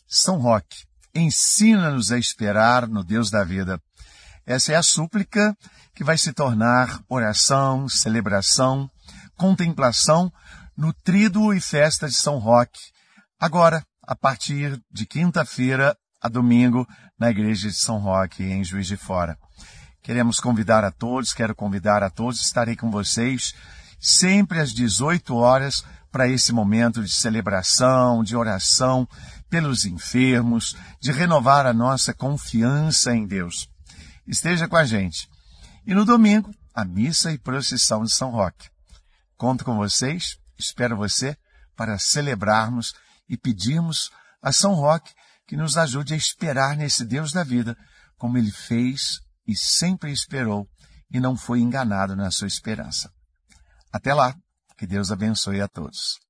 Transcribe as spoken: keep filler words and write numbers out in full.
São Roque, ensina-nos a esperar no Deus da vida. Essa é a súplica que vai se tornar oração, celebração, contemplação no Tríduo e Festa de São Roque, agora, a partir de quinta-feira a domingo, na Igreja de São Roque, em Juiz de Fora. Queremos convidar a todos, quero convidar a todos, estarei com vocês sempre às dezoito horas para esse momento de celebração, de oração pelos enfermos, de renovar a nossa confiança em Deus. Esteja com a gente. E no domingo, a missa e procissão de São Roque. Conto com vocês, espero você para celebrarmos e pedirmos a São Roque que nos ajude a esperar nesse Deus da vida, como ele fez e sempre esperou e não foi enganado na sua esperança. Até lá, que Deus abençoe a todos.